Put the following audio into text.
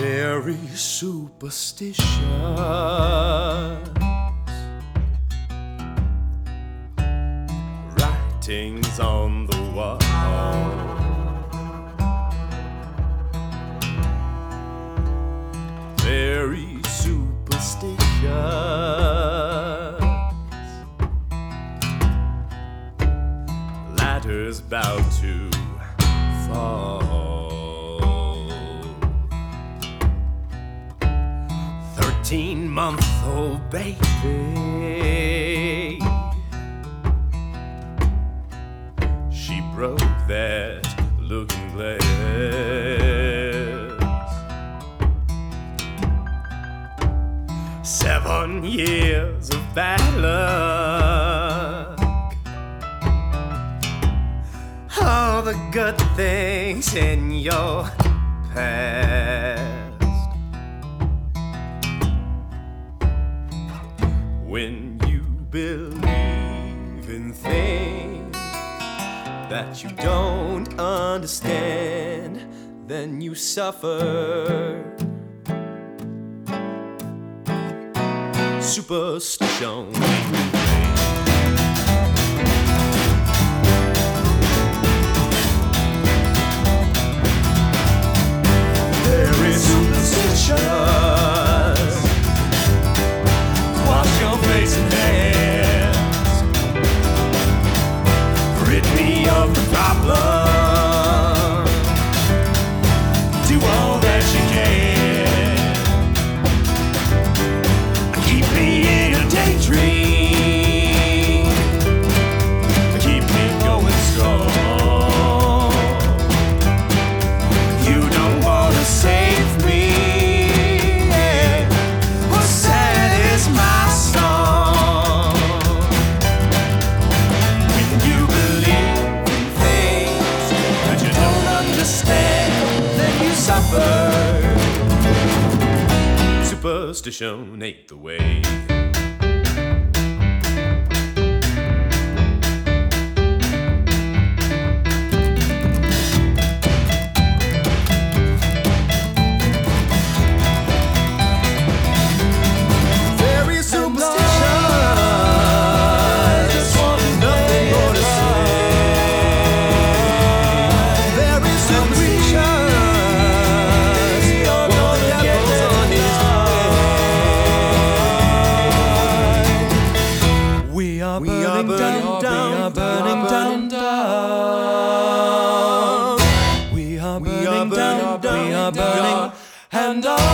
very superstitious. Writings on the wall, very superstitious. Ladders about to fall. 13-month-old baby, she broke that looking glass. 7 years of bad luck, all the good things in your past. When you believe in things that you don't understand, then you suffer. Superstition. There is superstition. Wash your face and hands. Rid me of the problem. Do all that you can. Keep me in a daydream. Keep me going strong. You don't wanna save me. What's sad is my song. When you believe in things that you don't understand, then you suffer. Superstition ain't the way. Very superstitious, just want nothing more to say. Very superstitious, all the devil's on his way. We are burning down. We are burning down. We are burning, and